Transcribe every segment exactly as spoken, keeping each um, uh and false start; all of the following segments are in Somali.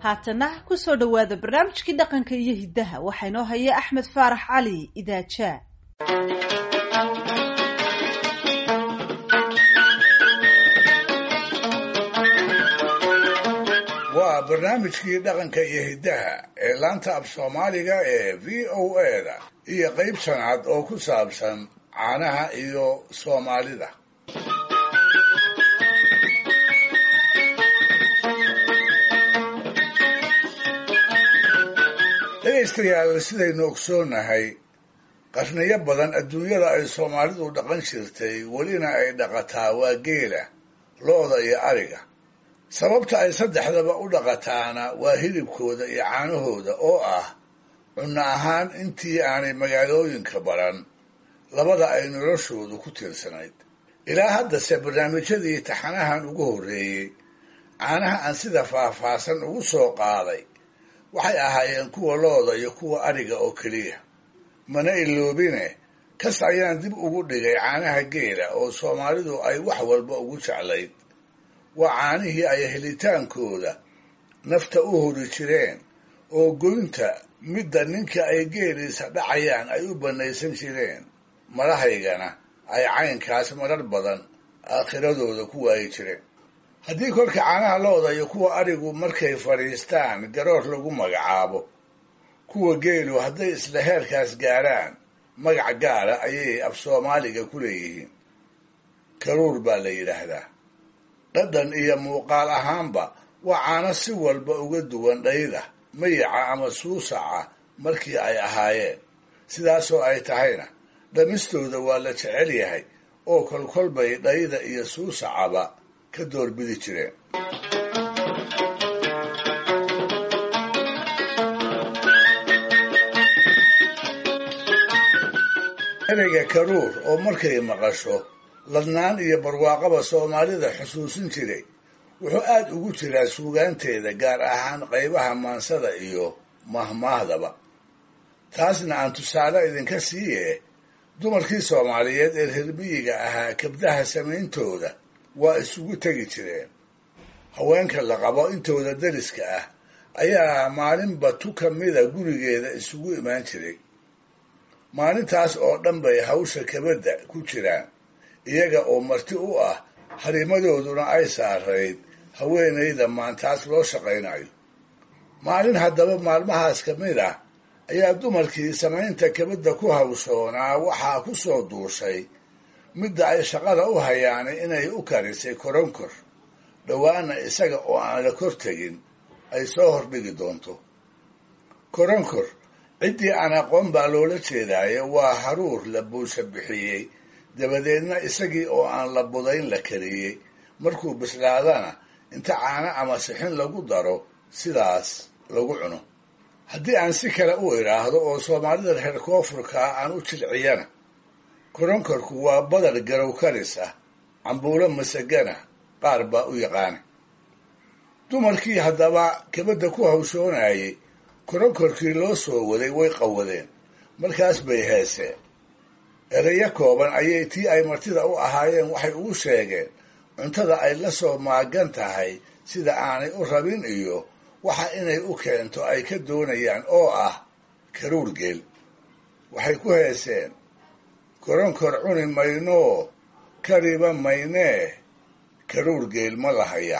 haatana ku soo dhawaada barnaamijkii dhaqanka iyo hiddaha waxaa inoo haya Axmed Faarax Cali Idaaja. waa barnaamijkii dhaqanka iyo hiddaha ee laanta af Soomaaliga ee V O A da iyo qayb sanaad oo ku saabsan caanaha iyo Soomaalida. dhegaystayaal sidaynu ogsoonahay qarniyo badan adduunyada ay Soomaalidu dhaqan jirtay welina ay dhaqataa waa geela, lo'da iyo ariga. sababta ay saddexdaba u dhaqataana waa hilibkooda iyo caanahooda oo ah cunno ahaan intii aanay magaalooyinka baran labada ay noloshoodu ku tiirsanayd. ilaa haddase barnaamijyadii taxanahan ugu horreeyey caanaha aan sida faahfaahsan ugu soo qaaday waxay ahaayeen kuwa looda iyo kuwa ariga oo keliya. mana iloobine kas ayaan dib ugu dhigay caanaha geela oo Soomaalidu ay wax walba ugu jeclayd. waa caanihii ay helitaankooda nafta u hori jireen oo goynta midda ninka ay geeliisa dhacayaan ay u banaysan jireen, madahaygana ay caynkaas marar badan aakhiradooda ku waayi jireen. haddii kolka caanaha looda iyo kuwa arigu markay fadhiistaan garoor lagu magacaabo, kuwa geelu hadday isla heerkaas gaaraan magac gaara ayay af Soomaaliga ku leeyihiin. karuur baa la yidhaahdaa. dhadhan iyo muuqaal ahaanba waa caano si walba uga duwan dhayda, mayaca ama suusaca markii ay ahaayeen. sidaasoo ay tahayna dhamistooda waa la jecel yahay oo kolkol bay dhayda iyo suusacaba ka doorbidi jireen. ereyga karuur oo markay maqasho ladnaan iyo barwaaqaba Soomaalida xusuusin jiray wuxuu aad ugu jiraa suugaanteeda, gaar ahaan qaybaha maansada iyo mahmaahdaba. taasna aan tusaale idinka siiye dumarkii Soomaaliyeed ee reer miyiga ahaa kabdaha samayntooda waa isugu tegi jireen. haweenka la qabo intooda dariska ah ayaa maalinba tu ka mida gurigeeda isugu imaan jiray. maalintaas oo dhan bay hawsha kabadda ku jiraan, iyaga oo marti u ah harimadooduna ay saarayd haweenayda maantaas loo shaqaynayo. maalin haddaba maalmahaas ka mid ah ayaa dumarkii samaynta kabadda ku hawshoonaa waxaa ku soo duushay midda ay shaqada u hayaan inay u karisay koronkor, dhowaana isaga oo aan la kor tegin ay soo hordhigi doonto. koronkor ciddii aan aqoon baa loola jeedaaye waa haruur la buusha bixiyey, dabadeedna isagii oo aan la budayn la kariyey, markuu bislaadana inta caano ama sixin lagu daro sidaas lagu cuno. haddii aan si kale u idhaahdo oo Soomaalida reer koonfurka aan u jilciyana, koronkorku waa badar garow karis ah, cambuulo masagana qaar baa u yaqaana. dumarkii haddaba kabadda ku hawshoonayay koronkorkii loo soo waday way qawadeen, markaas bay heeseen. ereyo kooban ayay tii ay martida u ahaayeen waxay ugu sheegeen cuntada ay la soo maagan tahay sida aanay u rabin iyo waxa inay u keento ay ka doonayaan oo ah karuur geel. waxay ku heeseen: koronkor cuni maynoo kariba maynee karuur geel ma lahaya.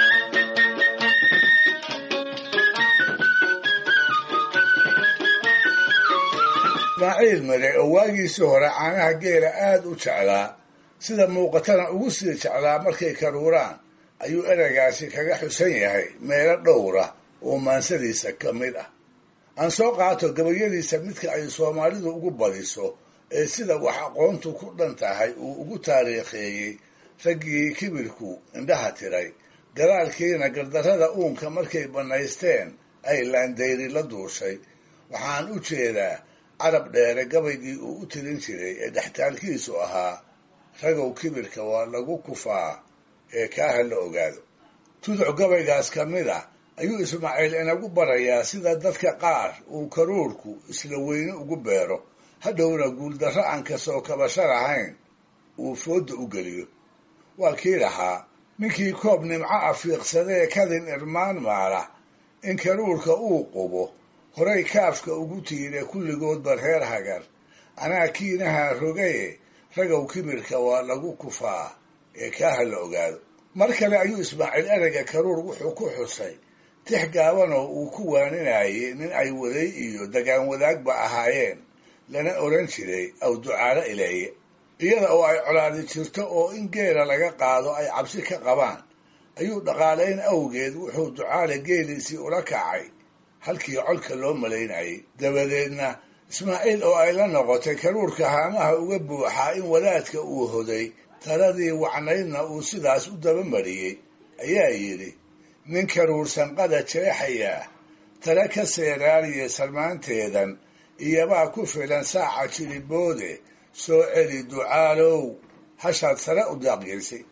ismaaciil mare oo waagiisii hore caanaha geela aad u jeclaa, sida muuqatana ugu sii jeclaa markay karuuraan, ayuu ereygaasi kaga xusan yahay meelo dhowra oo maansadiisa ka mid ah. aan soo qaato gabayadiisa midka ay Soomaalidu ugu badiso ee sida wax aqoontu ku dhan tahay uu ugu taariikheeyey raggii kibirku indhaha tiray, gadaalkiina gardarrada uunka markay bannaysteen ay laandayri la duushay. waxaan u jeedaa carab dheere gabaygii uu u tirin jiray ee dhextaalkiisu ahaa: ragow kibirka waa lagu kufaa ee kaaha la ogaado. tuduc gabaygaas ka mid ah ayuu Ismaaciil inagu barayaa sida dadka qaar uu karuurku isla weyne ugu beero, hadhowna guuldarro aan kasoo kabasho lahayn uu fooda u geliyo. waa kii lahaa: ninkii koob nimco afiiqsadee kadin irmaan maala in karuurka uu qubo horay kaafka ugu tiire kulligoodba reer hagar anaa kiinaha rogaye ragow kibirka waa lagu kufaa ee kaaha la ogaado mar kale ayuu ismaaciil ereyga karuur wuxuu ku xusay tix gaabanoo uu ku waaninayay nin ay waday iyo dagaan wadaagba ahaayeen lana odhan jiray aw ducaalo ileeye iyada oo ay colaadi jirto oo in geela laga qaado ay cabsi ka qabaan ayuu dhaqaalayn awgeed wuxuu ducaale geeliisii ula kacay halkii colka loo malaynayay dabadeedna ismaaciil oo ay la noqotay karuurka haamaha uga buuxaa in wadaadka uu hoday taladii wacnaydna uu sidaas u dabamariyey ayaa yidhi nin karuur sanqada jeexayaa tala ka seeraariya salmaanteedan iyobaa ku filan saaca jiliboode soo celi ducaalow hashaad sare u daaqgeysay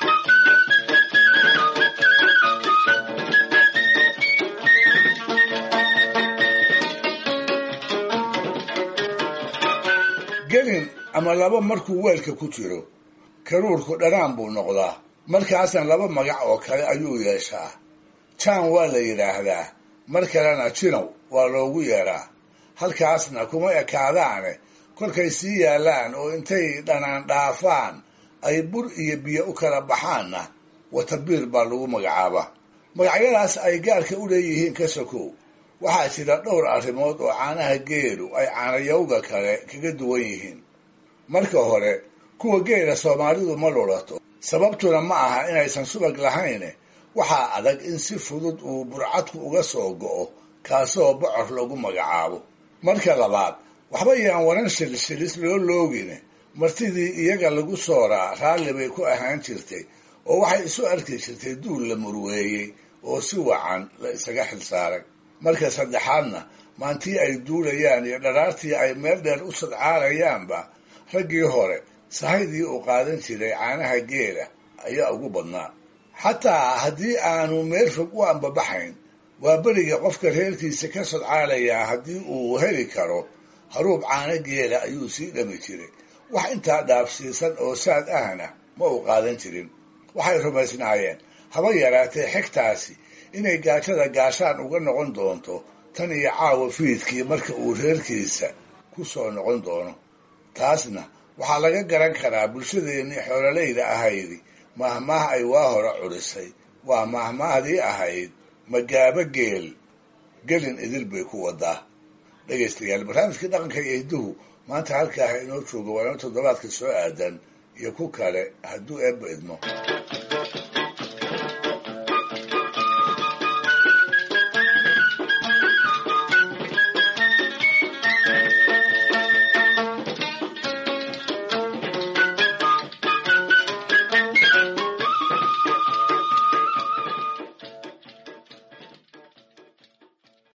gelin ama laba markuu weelka ku jiro karuurku dhanaan buu noqdaa markaasna laba magac oo kale ayuu yeeshaa jaan waa la yidhaahdaa mar kalena jinow waa loogu yeedhaa halkaasna kuma ekaadaane kolkay sii yaallaan oo intay dhanaan dhaafaan ay bur iyo biyo u kala baxaanna watabiir baa lagu magacaabaa magacyadaas ay gaarka u leeyihiin ka sokow waxaa jira dhowr arrimood oo caanaha geelu ay caanayowga kale kaga duwan yihiin marka hore kuwa geela soomaalidu ma lulato sababtuna ma aha inaysan subag lahayne waxaa adag in si fudud uu burcadku uga soo go'o kaasoo bocor lagu magacaabo marka labaad waxba yaan waran shilshilis loo loogine martidii iyaga lagu sooraa raalli bay ku ahaan jirtay oo waxay isu arki jirtay duul la murweeyey oo si wacan la isaga xilsaaray marka saddexaadna maantii ay duulayaan iyo dharaartii ay meel dheer u sadcaalayaanba raggii hore sahaydii uu qaadan jiray caanaha geela ayaa ugu badnaa xataa haddii aanu meel fog u ambabaxayn waa beriga qofka reerkiisa ka sodcaalayaa haddii uu heli karo haruub caano geela ayuu sii dhami jiray wax intaa dhaafsiisan oo saad ahna ma uu qaadan jirin waxay rumaysnaayeen haba yaraatee xigtaasi inay gaajada gaashaan uga noqon doonto tan iyo caawa fiidkii marka uu reerkiisa ku soo noqon doono taasna waxaa laga garan karaa bulshadeennii xoololayda ahaydi mahmaah ay waa hore curisay waa mahmaahdii ahayd magaabo geel gelin idil bay ku wadaa dhegaystayaal barnaamijkii dhaqanka iyo hidduhu maanta halkaaha inoo jooga waa inoo toddobaadka soo aadan iyo ku kale hadduu eebba idmo